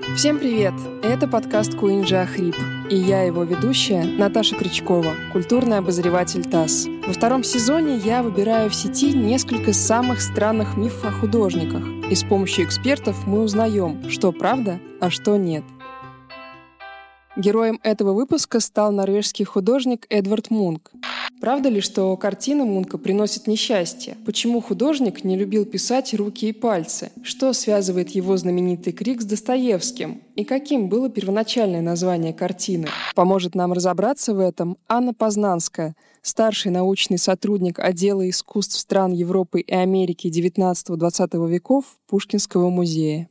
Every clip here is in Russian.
Всем привет! Это подкаст «Куинджи Ахрип», и я его ведущая Наташа Крючкова, культурный обозреватель ТАСС. Во втором сезоне я выбираю в сети несколько самых странных мифов о художниках, и с помощью экспертов мы узнаем, что правда, а что нет. Героем этого выпуска стал норвежский художник Эдвард Мунк. Правда ли, что картины Мунка приносят несчастье? Почему художник не любил писать руки и пальцы? Что связывает его знаменитый крик с Достоевским? И каким было первоначальное название картины? Поможет нам разобраться в этом Анна Познанская, старший научный сотрудник отдела искусств стран Европы и Америки XIX-XX веков Пушкинского музея.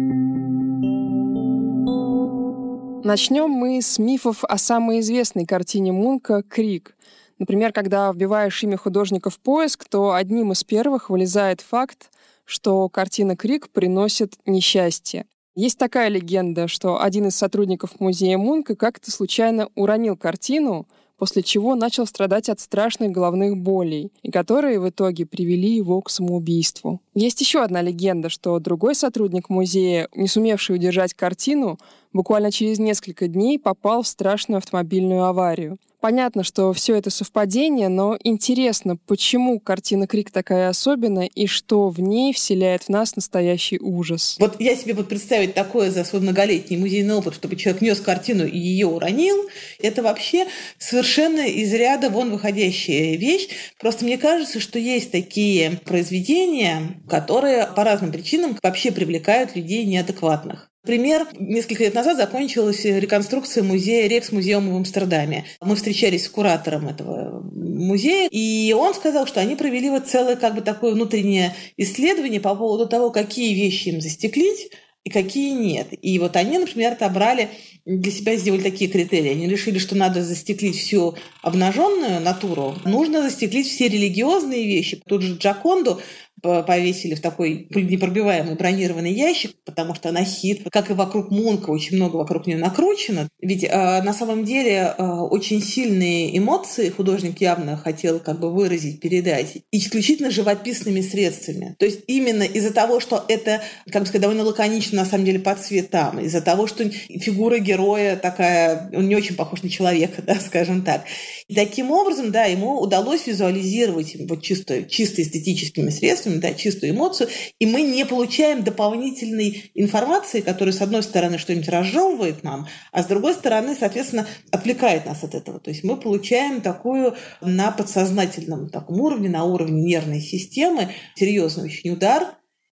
Начнем мы с мифов о самой известной картине Мунка «Крик». Например, когда вбиваешь имя художника в поиск, то одним из первых вылезает факт, что картина «Крик» приносит несчастье. Есть такая легенда, что один из сотрудников музея Мунка как-то случайно уронил картину, после чего начал страдать от страшных головных болей, и которые в итоге привели его к самоубийству. Есть еще одна легенда, что другой сотрудник музея, не сумевший удержать картину, буквально через несколько дней попал в страшную автомобильную аварию. Понятно, что все это совпадение, но интересно, почему картина «Крик» такая особенная и что в ней вселяет в нас настоящий ужас. Вот я себе представить такое за свой многолетний музейный опыт, чтобы человек нес картину и ее уронил, это вообще совершенно из ряда вон выходящая вещь. Просто мне кажется, что есть такие произведения, которые по разным причинам вообще привлекают людей неадекватных. Например, несколько лет назад закончилась реконструкция музея Рекс-музеума в Амстердаме. Мы встречались с куратором этого музея, и он сказал, что они провели вот целое такое внутреннее исследование по поводу того, какие вещи им застеклить и какие нет. И вот они, например, отобрали, для себя сделали такие критерии. Они решили, что надо застеклить всю обнаженную натуру, нужно застеклить все религиозные вещи. Тут же Джоконду повесили в такой непробиваемый бронированный ящик, потому что она хит. Как и вокруг Мунка, очень много вокруг нее накручено. Ведь на самом деле очень сильные эмоции художник явно хотел выразить, передать исключительно живописными средствами. То есть именно из-за того, что это, довольно лаконично на самом деле по цветам, из-за того, что фигура героя такая, он не очень похож на человека, да, скажем так. И таким образом, да, ему удалось визуализировать вот чисто эстетическими средствами, да, чистую эмоцию, и мы не получаем дополнительной информации, которая, с одной стороны, что-нибудь разжевывает нам, а с другой стороны, соответственно, отвлекает нас от этого. То есть мы получаем такую на подсознательном таком уровне, на уровне нервной системы, серьезный очень удар,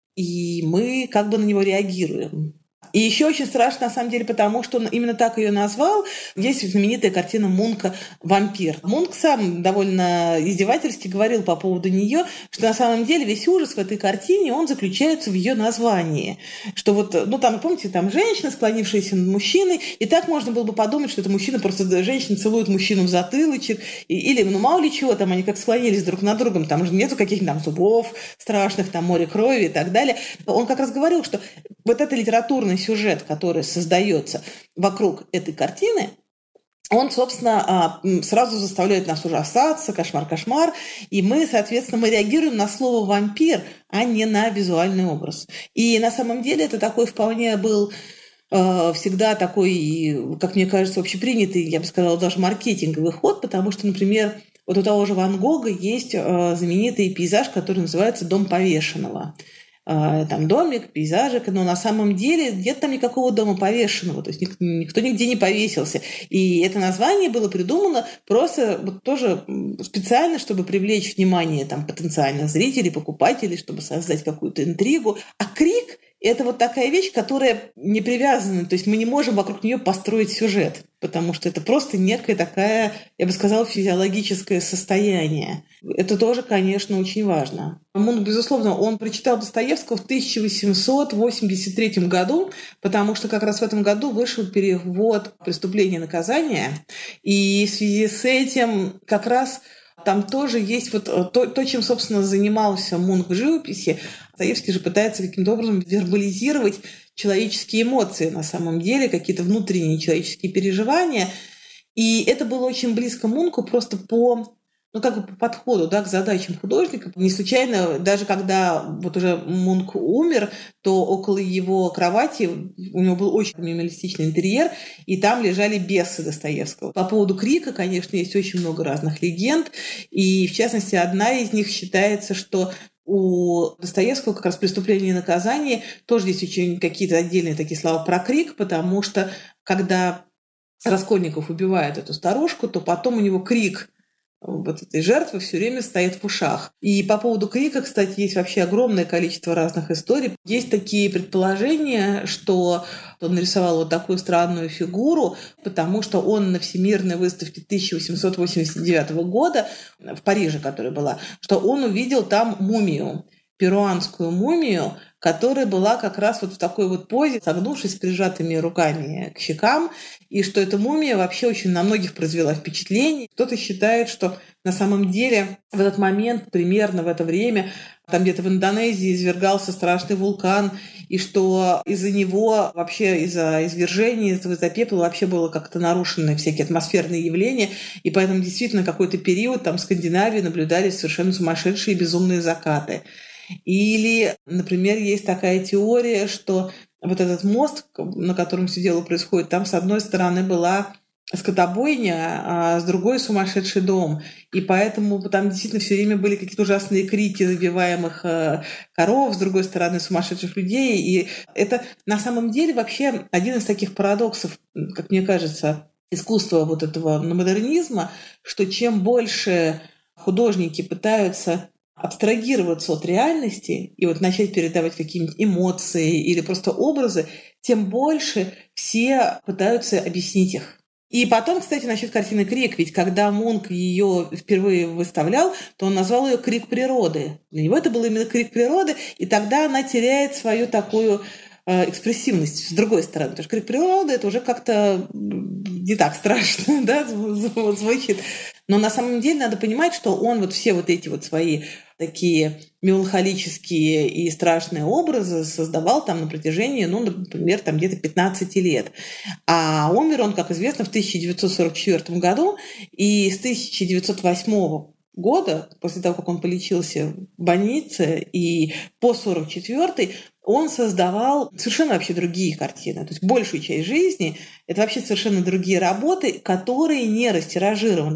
и мы на него реагируем. И еще очень страшно, на самом деле, потому что он именно так ее назвал. Есть знаменитая картина Мунка «Вампир». Мунк сам довольно издевательски говорил по поводу нее, что на самом деле весь ужас в этой картине, он заключается в ее названии. Что помните, женщина, склонившаяся над мужчиной, и так можно было бы подумать, что это мужчина, просто женщина целует мужчину в затылочек, или, мало ли чего, они как склонились друг над другом, там же нету каких-то зубов страшных, море крови и так далее. Он как раз говорил, что вот эта литературная сюжет, который создается вокруг этой картины, он, собственно, сразу заставляет нас ужасаться, кошмар, и мы, соответственно, реагируем на слово «вампир», а не на визуальный образ. И на самом деле это такой вполне был всегда такой, как мне кажется, общепринятый, я бы сказала, даже маркетинговый ход, потому что, например, вот у того же Ван Гога есть знаменитый пейзаж, который называется «Дом повешенного». Там домик, пейзажик, но на самом деле нет там никакого дома повешенного, то есть никто нигде не повесился. И это название было придумано просто тоже специально, чтобы привлечь внимание потенциальных зрителей, покупателей, чтобы создать какую-то интригу. А крик – это вот такая вещь, которая не привязана, то есть мы не можем вокруг нее построить сюжет, потому что это просто некая такая, я бы сказала, физиологическое состояние. Это тоже, конечно, очень важно. Мунк, безусловно, он прочитал Достоевского в 1883 году, потому что как раз в этом году вышел перевод «Преступление и наказание», и в связи с этим как раз там тоже есть то, чем, собственно, занимался Мунк в живописи. Достоевский же пытается каким-то образом вербализировать человеческие эмоции на самом деле, какие-то внутренние человеческие переживания. И это было очень близко Мунку просто по как бы по подходу, да, к задачам художника. Не случайно, даже когда вот уже Мунк умер, то около его кровати у него был очень минималистичный интерьер, и там лежали бесы Достоевского. По поводу Крика, конечно, есть очень много разных легенд, и, в частности, одна из них считается, что у Достоевского как раз «Преступление и наказание» тоже есть очень какие-то отдельные такие слова про Крик, потому что когда Раскольников убивает эту старушку, то потом у него крик вот этой жертвы все время стоит в ушах. И по поводу Крика, кстати, есть вообще огромное количество разных историй. Есть такие предположения, что он нарисовал вот такую странную фигуру, потому что он на Всемирной выставке 1889 года в Париже, которая была, что он увидел там мумию, перуанскую мумию, которая была как раз вот в такой вот позе, согнувшись с прижатыми руками к щекам, и что эта мумия вообще очень на многих произвела впечатление. Кто-то считает, что на самом деле в этот момент, примерно в это время, там где-то в Индонезии извергался страшный вулкан, и что из-за него, вообще из-за извержения, из-за пепла вообще было как-то нарушены всякие атмосферные явления, и поэтому действительно какой-то период там в Скандинавии наблюдались совершенно сумасшедшие безумные закаты. Или, например, есть такая теория, что вот этот мост, на котором все дело происходит, там с одной стороны была скотобойня, а с другой сумасшедший дом. И поэтому там действительно все время были какие-то ужасные крики забиваемых коров, с другой стороны сумасшедших людей. И это на самом деле вообще один из таких парадоксов, как мне кажется, искусства вот этого модернизма, что чем больше художники пытаются абстрагироваться от реальности и вот начать передавать какие-нибудь эмоции или просто образы, тем больше все пытаются объяснить их. И потом, кстати, насчет картины «Крик», ведь когда Мунк ее впервые выставлял, то он назвал ее «Крик природы». Для него это был именно крик природы, и тогда она теряет свою такую экспрессивность с другой стороны. Потому что крик природы — это уже как-то не так страшно, да, звучит. Но на самом деле надо понимать, что он вот все вот эти вот свои такие меланхолические и страшные образы создавал там на протяжении, например, там где-то 15 лет. А умер он, как известно, в 1944 году, и с 1908 года, после того, как он полечился в больнице, и по 1944 он создавал совершенно вообще другие картины. То есть большую часть жизни — это вообще совершенно другие работы, которые не растиражированы.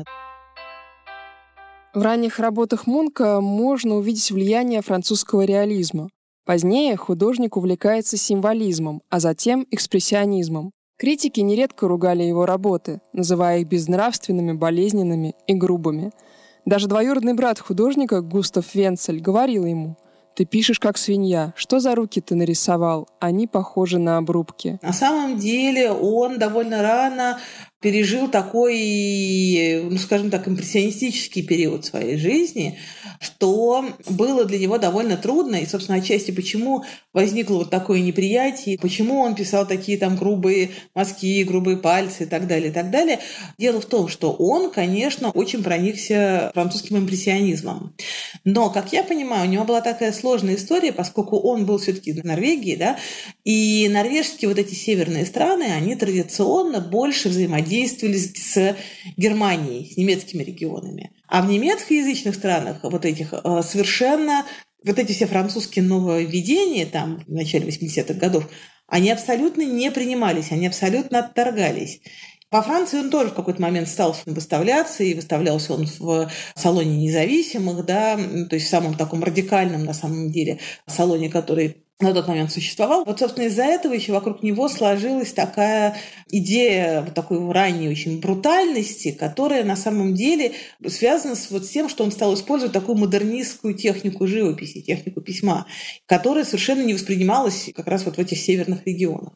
В ранних работах Мунка можно увидеть влияние французского реализма. Позднее художник увлекается символизмом, а затем экспрессионизмом. Критики нередко ругали его работы, называя их безнравственными, болезненными и грубыми. Даже двоюродный брат художника Густав Венцель говорил ему: «Ты пишешь как свинья. Что за руки ты нарисовал? Они похожи на обрубки». На самом деле он довольно рано пережил такой, скажем так, импрессионистический период своей жизни, что было для него довольно трудно. И, собственно, отчасти почему возникло вот такое неприятие, почему он писал такие там грубые мазки, грубые пальцы и так далее, и так далее. Дело в том, что он, конечно, очень проникся французским импрессионизмом. Но, как я понимаю, у него была такая сложная история, поскольку он был все-таки в Норвегии, да, и норвежские вот эти северные страны, они традиционно больше взаимодействовали с Германией, с немецкими регионами. А в немецкоязычных странах вот этих совершенно вот эти все французские нововведения там в начале 80-х годов, они абсолютно не принимались, они абсолютно отторгались. По Франции он тоже в какой-то момент стал выставляться, и выставлялся он в салоне независимых, да, то есть в самом таком радикальном, на самом деле, салоне, который на тот момент существовал. Вот, собственно, из-за этого еще вокруг него сложилась такая идея вот такой ранней очень брутальности, которая на самом деле связана с вот тем, что он стал использовать такую модернистскую технику живописи, технику письма, которая совершенно не воспринималась как раз вот в этих северных регионах.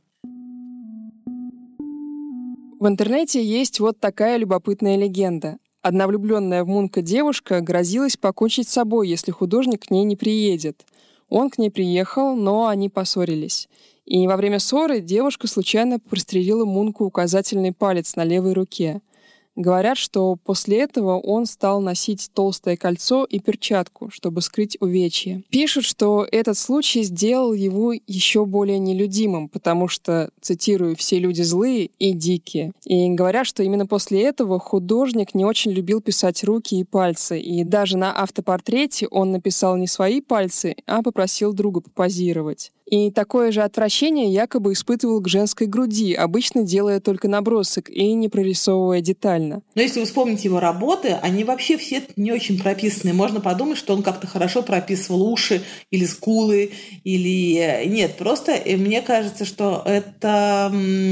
В интернете есть вот такая любопытная легенда. Одна влюбленная в Мунка девушка грозилась покончить с собой, если художник к ней не приедет. Он к ней приехал, но они поссорились. И во время ссоры девушка случайно прострелила Мунку указательный палец на левой руке. Говорят, что после этого он стал носить толстое кольцо и перчатку, чтобы скрыть увечья. Пишут, что этот случай сделал его еще более нелюдимым, потому что, цитирую, «все люди злые и дикие». И говорят, что именно после этого художник не очень любил писать руки и пальцы, и даже на автопортрете он написал не свои пальцы, а попросил друга попозировать. И такое же отвращение якобы испытывал к женской груди, обычно делая только набросок и не прорисовывая детально. Но если вы вспомните его работы, они вообще все не очень прописаны. Можно подумать, что он как-то хорошо прописывал уши или скулы, или нет. Просто мне кажется, что это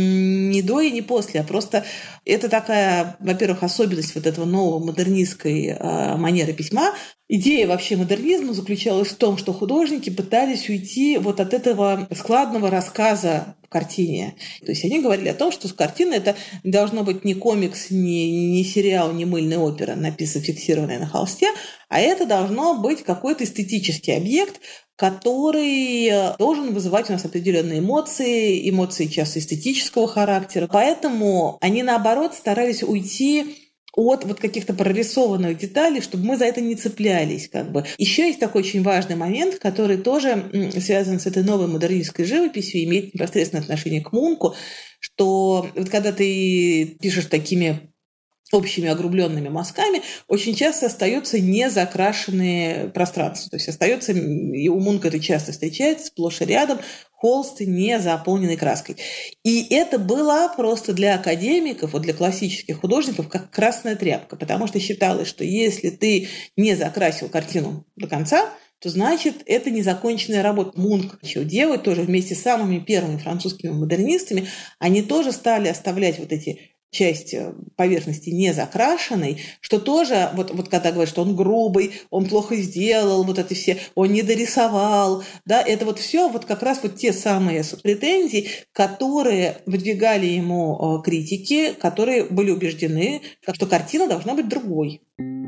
не до и не после, а просто это такая, во-первых, особенность вот этого нового модернистской манеры письма. Идея вообще модернизма заключалась в том, что художники пытались уйти вот от этого складного рассказа в картине. То есть они говорили о том, что картина это должно быть не комикс, не сериал, не мыльная опера, написано, фиксированная на холсте, а это должно быть какой-то эстетический объект, который должен вызывать у нас определенные эмоции часто эстетического характера. Поэтому они, наоборот, старались уйти от вот каких-то прорисованных деталей, чтобы мы за это не цеплялись. Еще есть такой очень важный момент, который тоже связан с этой новой модернистской живописью, имеет непосредственное отношение к Мунку, что вот когда ты пишешь такими общими огрубленными мазками, очень часто остаются незакрашенные пространства. То есть остается, и у Мунка это часто встречается, сплошь и рядом, холст не заполненный краской. И это было просто для академиков, вот для классических художников, как красная тряпка, потому что считалось, что если ты не закрасил картину до конца, то значит, это незаконченная работа. Мунк начал делать тоже вместе с самыми первыми французскими модернистами. Они тоже стали оставлять вот эти часть поверхности не закрашенной, что тоже, вот когда говорят, что он грубый, он плохо сделал, вот это все, он не дорисовал, да, это вот все вот как раз вот те самые претензии, которые выдвигали ему критики, которые были убеждены, что картина должна быть другой.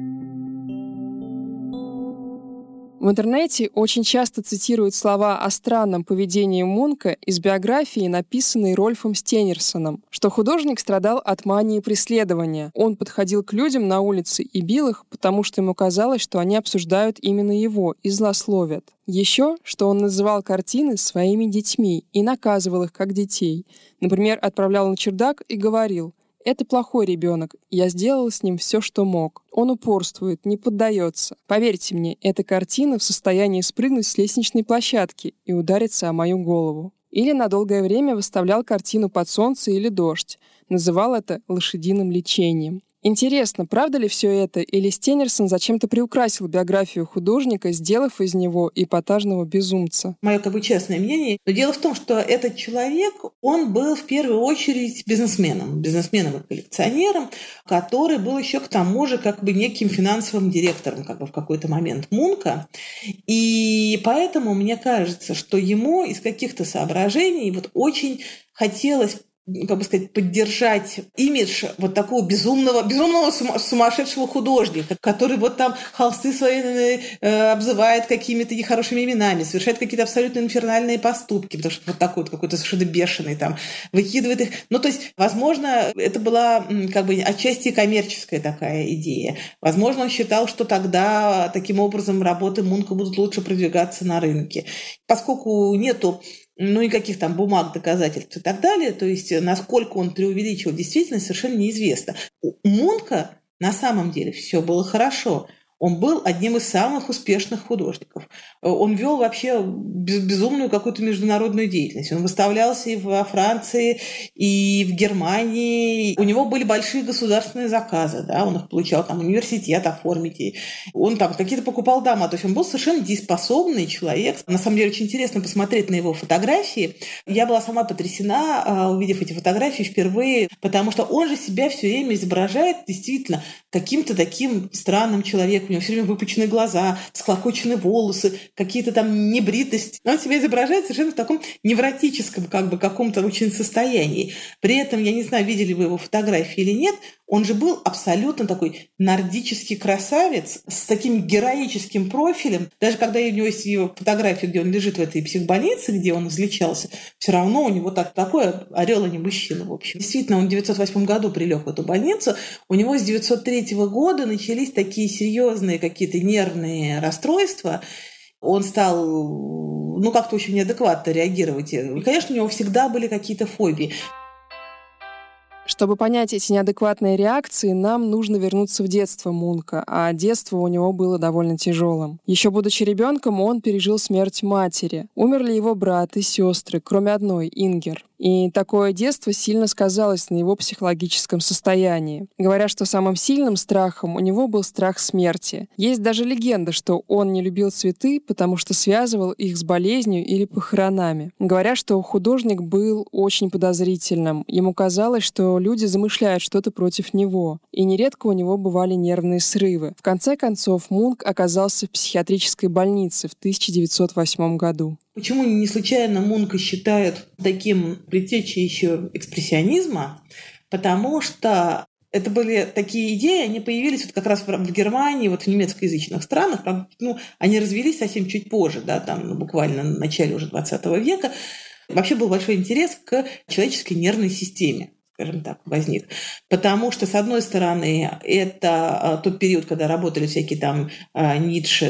В интернете очень часто цитируют слова о странном поведении Мунка из биографии, написанной Рольфом Стенерсоном, что художник страдал от мании преследования. Он подходил к людям на улице и бил их, потому что ему казалось, что они обсуждают именно его и злословят. Еще, что он называл картины своими детьми и наказывал их как детей. Например, отправлял на чердак и говорил: «Это плохой ребенок. Я сделал с ним все, что мог. Он упорствует, не поддается. Поверьте мне, эта картина в состоянии спрыгнуть с лестничной площадки и удариться о мою голову». Или на долгое время выставлял картину под солнце или дождь. Называл это лошадиным лечением. Интересно, правда ли все это, или Стенерсон зачем-то приукрасил биографию художника, сделав из него эпатажного безумца? Мое честное мнение. Но дело в том, что этот человек, он был в первую очередь бизнесменом и коллекционером, который был еще к тому же неким финансовым директором в какой-то момент Мунка. И поэтому мне кажется, что ему из каких-то соображений очень хотелось поддержать имидж вот такого безумного сумасшедшего художника, который там холсты свои обзывает какими-то нехорошими именами, совершает какие-то абсолютно инфернальные поступки, потому что такой какой-то совершенно бешеный выкидывает их. То есть, возможно, это была отчасти коммерческая такая идея. Возможно, он считал, что тогда таким образом работы Мунка будут лучше продвигаться на рынке. Поскольку нету никаких бумаг, доказательств и так далее. То есть, насколько он преувеличивал действительность, совершенно неизвестно. У Мунка на самом деле все было хорошо. Он был одним из самых успешных художников. Он вел вообще безумную какую-то международную деятельность. Он выставлялся и во Франции, и в Германии. У него были большие государственные заказы. Да? Он их получал, университет оформить. Он какие-то покупал дома. То есть он был совершенно дееспособный человек. На самом деле очень интересно посмотреть на его фотографии. Я была сама потрясена, увидев эти фотографии впервые, потому что он же себя все время изображает действительно каким-то таким странным человеком, у него все время выпученные глаза, склокоченные волосы, какие-то там небритость. Он себя изображает совершенно в таком невротическом каком-то очень состоянии. При этом, я не знаю, видели вы его фотографии или нет, он же был абсолютно такой нордический красавец с таким героическим профилем. Даже когда у него есть его фотография, где он лежит в этой психбольнице, где он излечался, все равно у него такой орел, а не мужчина, в общем. Действительно, он в 1908 году прилег в эту больницу. У него с 1903 года начались такие серьезные какие-то нервные расстройства. Он стал, как-то очень неадекватно реагировать. И, конечно, у него всегда были какие-то фобии. Чтобы понять эти неадекватные реакции, нам нужно вернуться в детство Мунка, а детство у него было довольно тяжелым. Еще будучи ребенком, он пережил смерть матери. Умерли его брат и сестры, кроме одной, Ингер. И такое детство сильно сказалось на его психологическом состоянии. Говорят, что самым сильным страхом у него был страх смерти. Есть даже легенда, что он не любил цветы, потому что связывал их с болезнью или похоронами. Говорят, что художник был очень подозрительным. Ему казалось, что люди замышляют что-то против него. И нередко у него бывали нервные срывы. В конце концов, Мунк оказался в психиатрической больнице в 1908 году. Почему не случайно Мунка считают таким предтечей еще экспрессионизма? Потому что это были такие идеи, они появились как раз в Германии, в немецкоязычных странах. Они развились совсем чуть позже, буквально на начале уже 20 века. Вообще был большой интерес к человеческой нервной системе, скажем так, возник. Потому что, с одной стороны, это тот период, когда работали всякие там Ницше,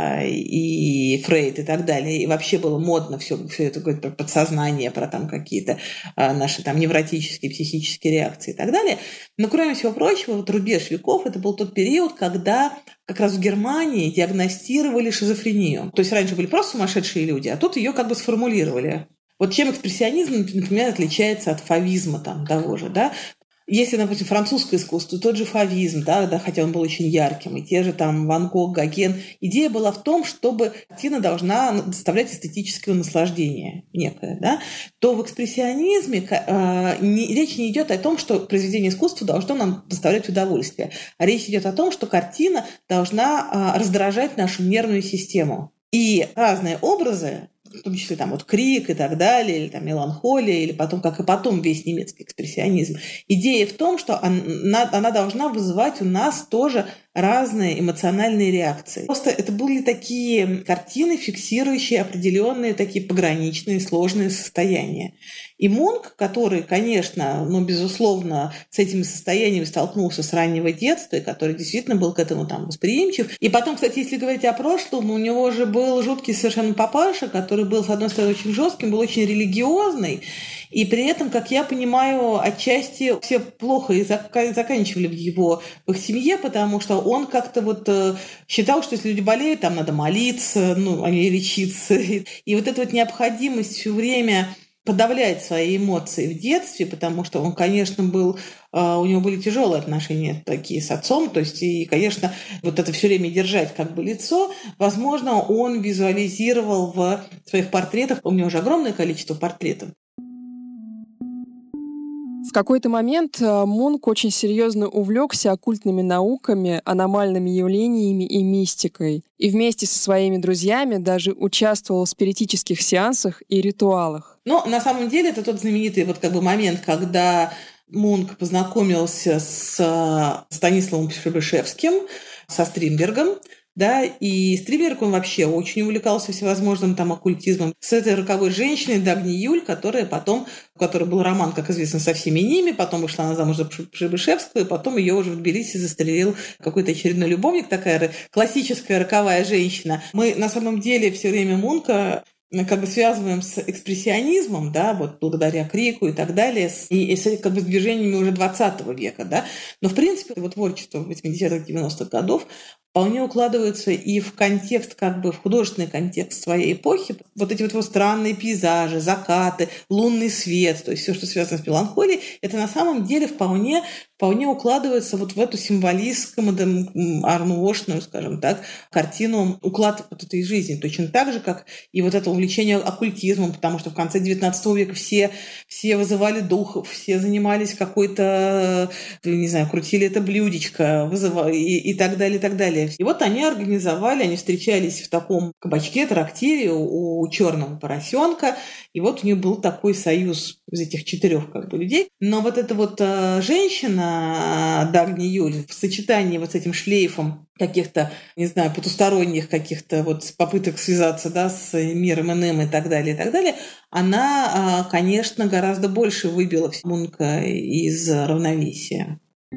и Фрейд и так далее, и вообще было модно все это говорить про подсознание, про там какие-то наши там невротические, психические реакции и так далее. Но, кроме всего прочего, рубеж веков, это был тот период, когда как раз в Германии диагностировали шизофрению. То есть раньше были просто сумасшедшие люди, а тут ее сформулировали. Вот чем экспрессионизм, например, отличается от фавизма того же, да? Если, например, французское искусство, тот же фавизм, хотя он был очень ярким, и те же Ван Гог, Гоген, идея была в том, чтобы картина должна доставлять эстетическое наслаждение некое, да? То в экспрессионизме речь не идет о том, что произведение искусства должно нам доставлять удовольствие, а речь идет о том, что картина должна раздражать нашу нервную систему. И разные образы, в том числе крик и так далее, или меланхолия, или потом весь немецкий экспрессионизм. Идея в том, что она должна вызывать у нас тоже разные эмоциональные реакции. Просто это были такие картины, фиксирующие определенные такие пограничные, сложные состояния. И Мунк, который, конечно, безусловно, с этими состояниями столкнулся с раннего детства, и который действительно был к этому восприимчив. И потом, кстати, если говорить о прошлом, у него же был жуткий совершенно папаша, который был, с одной стороны, очень жестким, был очень религиозный, и при этом, как я понимаю, отчасти все плохо и заканчивали в их семье, потому что он как-то считал, что если люди болеют, надо молиться, а не лечиться. И эта необходимость все время подавлять свои эмоции в детстве, потому что он, конечно, у него были тяжелые отношения такие с отцом, то есть, и, конечно, это все время держать лицо, возможно, он визуализировал в своих портретах, у него уже огромное количество портретов. В какой-то момент Мунк очень серьезно увлекся оккультными науками, аномальными явлениями и мистикой. И вместе со своими друзьями даже участвовал в спиритических сеансах и ритуалах. Но на самом деле это тот знаменитый момент, когда Мунк познакомился с Станиславом Прибышевским, со Стринбергом. И Стринберг, он вообще очень увлекался всевозможным оккультизмом. С этой роковой женщиной Дагни Юль, у которой был роман, как известно, со всеми ними, потом вышла она замуж за Прибышевского, и потом ее уже в Тбилиси застрелил какой-то очередной любовник, такая классическая роковая женщина. Мы на самом деле все время Мунка связываем с экспрессионизмом, благодаря Крику и так далее, и с движениями уже 20 века, Но, в принципе, его творчество 80-х, 90-х годов вполне укладывается и в контекст, в художественный контекст своей эпохи. Эти его странные пейзажи, закаты, лунный свет, то есть все, что связано с меланхолией, это на самом деле вполне укладывается в эту символистскую, арнуошную, скажем так, картину, уклад этой жизни. Точно так же, как и это увлечение оккультизмом, потому что в конце XIX века все вызывали духов, все занимались какой-то, не знаю, крутили это блюдечко, и так далее, и так далее. далее. И вот они встречались в таком кабачке, трактире у черного поросенка, и вот у них был такой союз из этих 4 людей. Но вот эта вот женщина, Дагни Юль, в сочетании вот с этим шлейфом каких-то, не знаю, потусторонних каких-то вот попыток связаться, да, с миром иным и так далее, она, конечно, гораздо больше выбила Мунка из равновесия.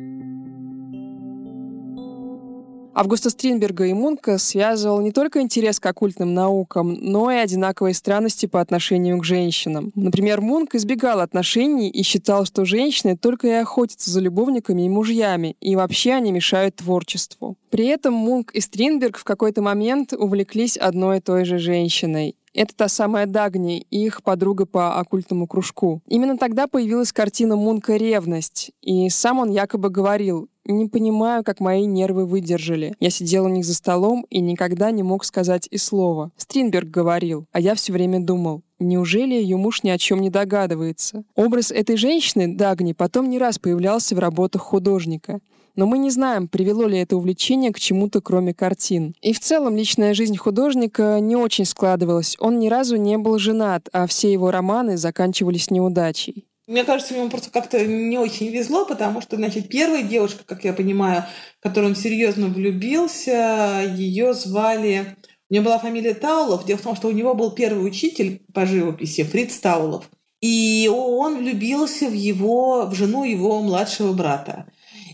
Августа Стринберга и Мунка связывал не только интерес к оккультным наукам, но и одинаковые странности по отношению к женщинам. Например, Мунк избегал отношений и считал, что женщины только и охотятся за любовниками и мужьями, и вообще они мешают творчеству. При этом Мунк и Стринберг в какой-то момент увлеклись одной и той же женщиной. Это та самая Дагни, их подруга по оккультному кружку. Именно тогда появилась картина Мунка «Ревность», и сам он якобы говорил: «Не понимаю, как мои нервы выдержали. Я сидел у них за столом и никогда не мог сказать и слова». Стринберг говорил, а я все время думал: неужели ее муж ни о чем не догадывается? Образ этой женщины, Дагни, потом не раз появлялся в работах художника. Но мы не знаем, привело ли это увлечение к чему-то, кроме картин. И в целом личная жизнь художника не очень складывалась. Он ни разу не был женат, а все его романы заканчивались неудачей. Мне кажется, ему просто как-то не очень везло, потому что, значит, первая девушка, как я понимаю, в которую он серьезно влюбился, ее звали... У нее была фамилия Таулов. Дело в том, что у него был первый учитель по живописи, Фриц Таулов. И он влюбился в жену его младшего брата.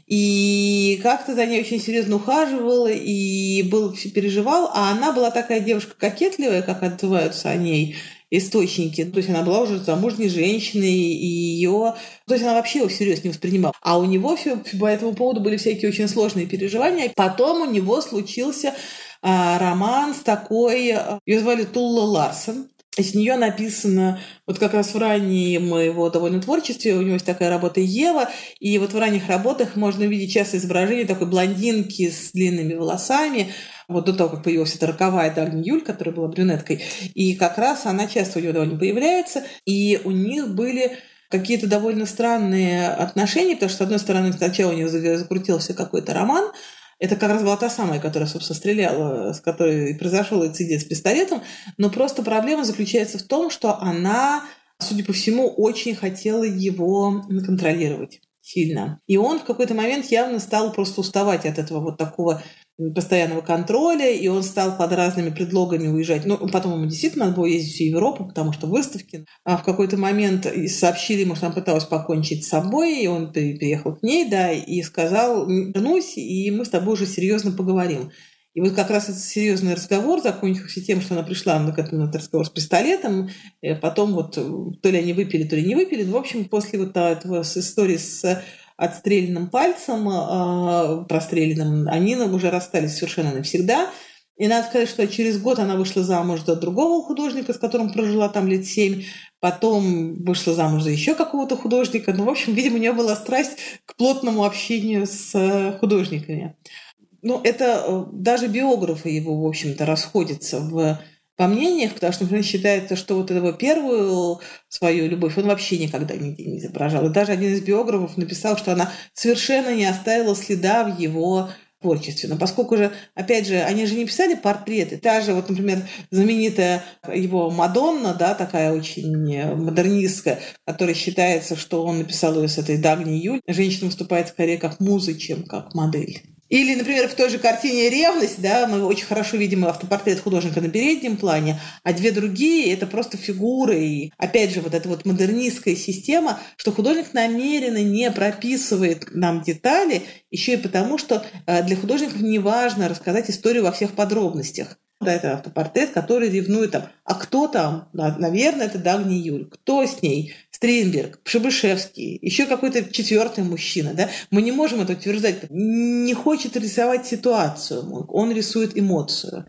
И как-то за ней очень серьезно ухаживал и переживал. А она была такая девушка кокетливая, как отзываются о ней источники. То есть она была уже замужней женщиной, и ее... То есть она вообще его всерьез не воспринимала. А у него по этому поводу были всякие очень сложные переживания. Потом у него случился роман с такой... Ее звали Тулла Ларсен. И с нее написано, вот как раз в раннем его довольно творчестве, у него есть такая работа «Ева», и вот в ранних работах можно увидеть часто изображение такой блондинки с длинными волосами, вот до того, как появилась эта роковая Дагни Юль, которая была брюнеткой. И как раз она часто у него довольно появляется, и у них были какие-то довольно странные отношения, потому что, с одной стороны, сначала у них закрутился какой-то роман. Это как раз была та самая, которая, собственно, стреляла, с которой произошел инцидент с пистолетом. Но просто проблема заключается в том, что она, судя по всему, очень хотела его контролировать сильно. И он в какой-то момент явно стал просто уставать от этого вот такого постоянного контроля, и он стал под разными предлогами уезжать. Ну, потом ему действительно надо было ездить в Европу, потому что выставки. А в какой-то момент сообщили ему, что она пыталась покончить с собой, и он приехал к ней, да, и сказал: вернусь, и мы с тобой уже серьезно поговорим. И вот как раз этот серьезный разговор закончился тем, что она пришла на этот разговор с пистолетом, потом вот то ли они выпили, то ли не выпили. В общем, после вот этого истории с отстрелянным пальцем, простреленным, они уже расстались совершенно навсегда. И надо сказать, что через год она вышла замуж за другого художника, с которым прожила там лет 7, потом вышла замуж за еще какого-то художника. Ну, в общем, видимо, у нее была страсть к плотному общению с художниками. Ну, это даже биографы его, в общем-то, расходятся по мнениях, потому что, например, считается, что вот его первую свою любовь он вообще никогда нигде не изображал. И даже один из биографов написал, что она совершенно не оставила следа в его творчестве. Но поскольку же, опять же, они же не писали портреты. Та же, вот, например, знаменитая его Мадонна, да, такая очень модернистская, которая считается, что он написал ее с этой Дагни Юль. Женщина выступает скорее как муза, чем как модель. Или, например, в той же картине «Ревность», да, мы очень хорошо видим автопортрет художника на переднем плане, а две другие – это просто фигуры. И, опять же, вот эта вот модернистская система, что художник намеренно не прописывает нам детали, еще и потому, что для художников не важно рассказать историю во всех подробностях. Да, это автопортрет, который ревнует там. А кто там? Наверное, это Дагни Юль. Кто с ней? Стринберг, Пшебышевский, еще какой-то четвертый мужчина. Да? Мы не можем это утверждать. Не хочет рисовать ситуацию. Он рисует эмоцию.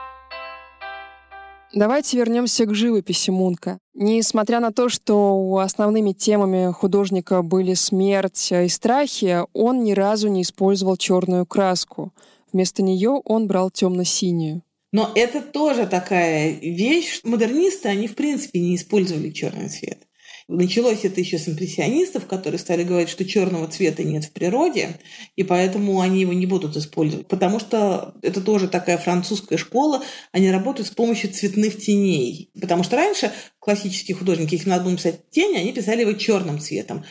Давайте вернемся к живописи Мунка. Несмотря на то, что основными темами художника были смерть и страхи, он ни разу не использовал черную краску. Вместо нее он брал темно-синюю. Но это тоже такая вещь. Модернисты, они в принципе не использовали черный цвет. Началось это еще с импрессионистов, которые стали говорить, что черного цвета нет в природе, и поэтому они его не будут использовать. Потому что это тоже такая французская школа, они работают с помощью цветных теней. Потому что раньше классические художники, если надо было писать тени, они писали его черным цветом.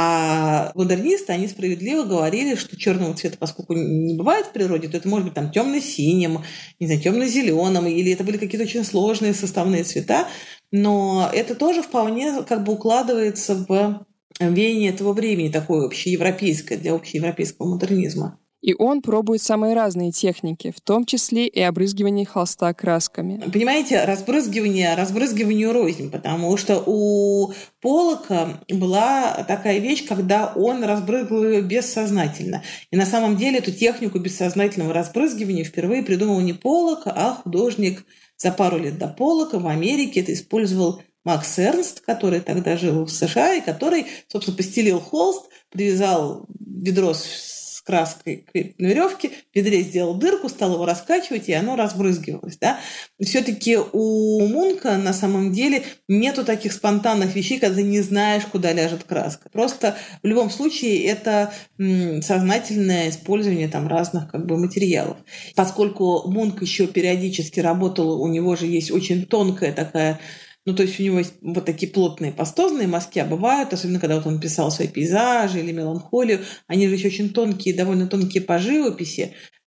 А модернисты, они справедливо говорили, что черного цвета, поскольку не бывает в природе, то это может быть там темно-синим, не знаю, темно-зеленым, или это были какие-то очень сложные составные цвета. Но это тоже вполне как бы укладывается в веяние этого времени, такое общеевропейское, для общеевропейского модернизма. И он пробует самые разные техники, в том числе и обрызгивание холста красками. Понимаете, разбрызгиванию рознь, потому что у Поллока была такая вещь, когда он разбрызгивал ее бессознательно. И на самом деле эту технику бессознательного разбрызгивания впервые придумал не Поллок, а художник за пару лет до Поллока в Америке. Это использовал Макс Эрнст, который тогда жил в США, и который, собственно, постелил холст, привязал ведро с краской на веревке, в ведре сделал дырку, стал его раскачивать, и оно разбрызгивалось. Да? Все-таки у Мунка на самом деле нету таких спонтанных вещей, когда ты не знаешь, куда ляжет краска. Просто в любом случае это сознательное использование там разных как бы материалов. Поскольку Мунк еще периодически работал, у него же есть очень тонкая такая. Ну, то есть у него есть вот такие плотные пастозные мазки, а бывают, особенно когда вот он писал свои пейзажи или меланхолию, они же еще очень тонкие, довольно тонкие по живописи,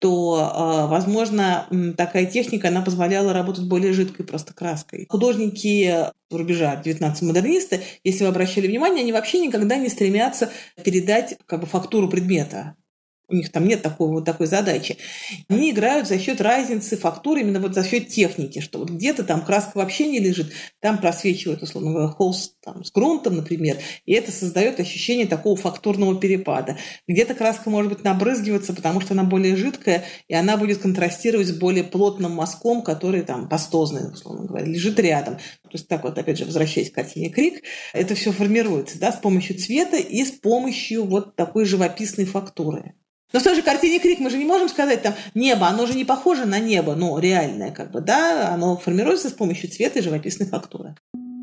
то, возможно, такая техника, она позволяла работать более жидкой просто краской. Художники рубежа 19-модернисты, если вы обращали внимание, они вообще никогда не стремятся передать как бы фактуру предмета. У них там нет такой задачи. Они играют за счет разницы фактуры, именно вот за счет техники, что вот где-то там краска вообще не лежит, там просвечивает, условно говоря, холст там, с грунтом, например, и это создает ощущение такого фактурного перепада. Где-то краска может быть набрызгиваться, потому что она более жидкая, и она будет контрастировать с более плотным мазком, который там пастозный, условно говоря, лежит рядом. То есть так вот, опять же, возвращаясь к картине «Крик», это все формируется, да, с помощью цвета и с помощью вот такой живописной фактуры. Но в той же картине «Крик» мы же не можем сказать, там, небо, оно же не похоже на небо, но реальное, как бы, да, оно формируется с помощью цвета и живописной фактуры.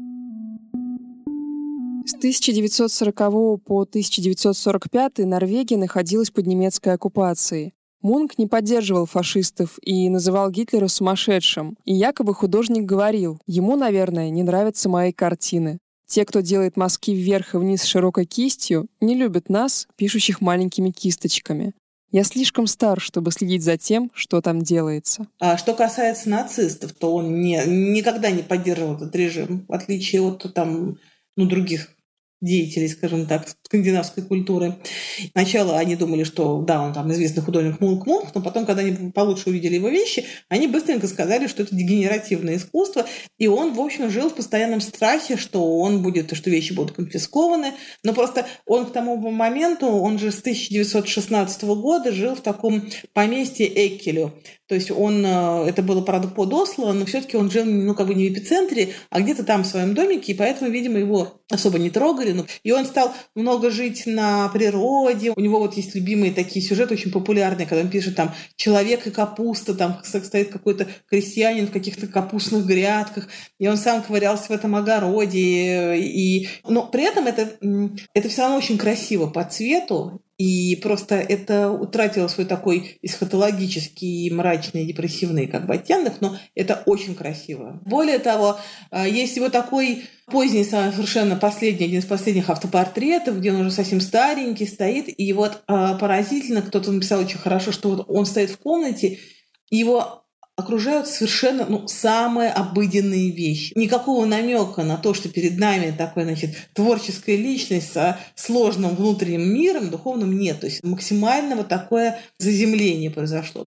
С 1940 по 1945 Норвегия находилась под немецкой оккупацией. Мунк не поддерживал фашистов и называл Гитлера сумасшедшим. И якобы художник говорил, ему, наверное, не нравятся мои картины. Те, кто делает мазки вверх и вниз широкой кистью, не любят нас, пишущих маленькими кисточками. Я слишком стар, чтобы следить за тем, что там делается. А что касается нацистов, то он никогда не поддерживал этот режим, в отличие от там, других деятелей, скажем так, скандинавской культуры. Сначала они думали, что да, он там известный художник Мунк, но потом, когда они получше увидели его вещи, они быстренько сказали, что это дегенеративное искусство, и он, в общем, жил в постоянном страхе, что что вещи будут конфискованы, но просто он к тому моменту, он же с 1916 года жил в таком поместье Эккелю. То есть это было, правда, под Осло, но все-таки он жил, не в эпицентре, а где-то там в своем домике, и поэтому, видимо, его особо не трогали. И он стал много жить на природе. У него вот есть любимые такие сюжеты, очень популярные, когда он пишет там «Человек и капуста», там стоит какой-то крестьянин в каких-то капустных грядках, и он сам ковырялся в этом огороде. Но при этом это все равно очень красиво по цвету, и просто это утратило свой такой эсхатологический, мрачный, депрессивный оттенок, но это очень красиво. Более того, есть его такой поздний, совершенно последний, один из последних автопортретов, где он уже совсем старенький стоит, и вот поразительно, кто-то написал очень хорошо, что вот он стоит в комнате, и его окружают совершенно самые обыденные вещи. Никакого намека на то, что перед нами такая, творческая личность со сложным внутренним миром, духовным нет. То есть максимально вот такое заземление произошло.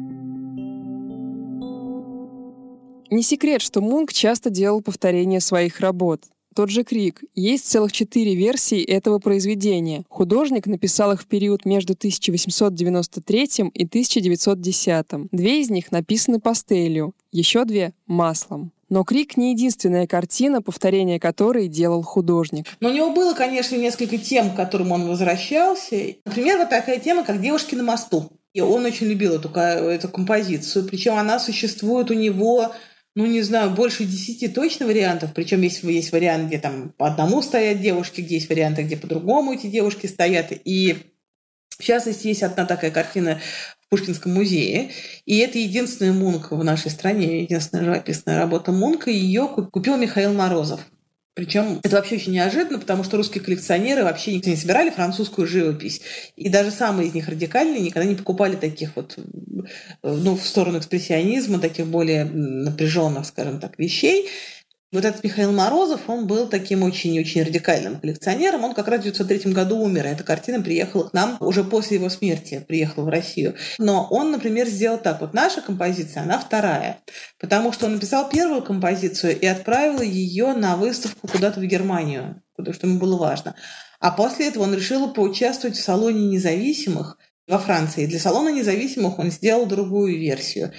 Не секрет, что Мунк часто делал повторения своих работ. Тот же «Крик». Есть целых 4 версии этого произведения. Художник написал их в период между 1893 и 1910. 2 из них написаны пастелью, еще 2 — маслом. Но «Крик» — не единственная картина, повторение которой делал художник. Но у него было, конечно, несколько тем, к которым он возвращался. Например, вот такая тема, как «Девушки на мосту». И он очень любил эту композицию. Причем она существует у него не знаю, больше 10 точно вариантов. Причем есть вариант, где там по одному стоят девушки, где есть варианты, где по-другому эти девушки стоят. И в частности, есть одна такая картина в Пушкинском музее. И это единственная Мунк в нашей стране, единственная живописная работа Мунка. Ее купил Михаил Морозов. Причем это вообще очень неожиданно, потому что русские коллекционеры вообще никогда не собирали французскую живопись. И даже самые из них радикальные никогда не покупали таких вот, в сторону экспрессионизма, таких более напряженных, скажем так, вещей. Вот этот Михаил Морозов, он был таким очень-очень радикальным коллекционером. Он как раз в 1903 году умер, и эта картина приехала к нам уже после его смерти, приехала в Россию. Но он, например, сделал так. Вот наша композиция, она вторая, потому что он написал первую композицию и отправил ее на выставку куда-то в Германию, потому что ему было важно. А после этого он решил поучаствовать в Салоне независимых во Франции. Для Салона независимых он сделал другую версию.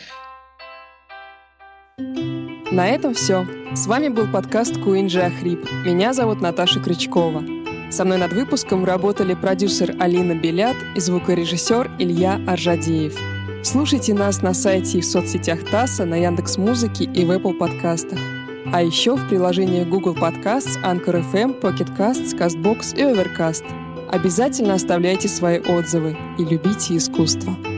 На этом все. С вами был подкаст «Куинджи Ахрип». Меня зовут Наташа Крючкова. Со мной над выпуском работали продюсер Алина Белят и звукорежиссер Илья Аржадеев. Слушайте нас на сайте и в соцсетях ТАССа, на Яндекс.Музыке и в Apple подкастах. А еще в приложениях Google Podcasts, Anchor FM, Pocket Casts, CastBox и Overcast. Обязательно оставляйте свои отзывы и любите искусство.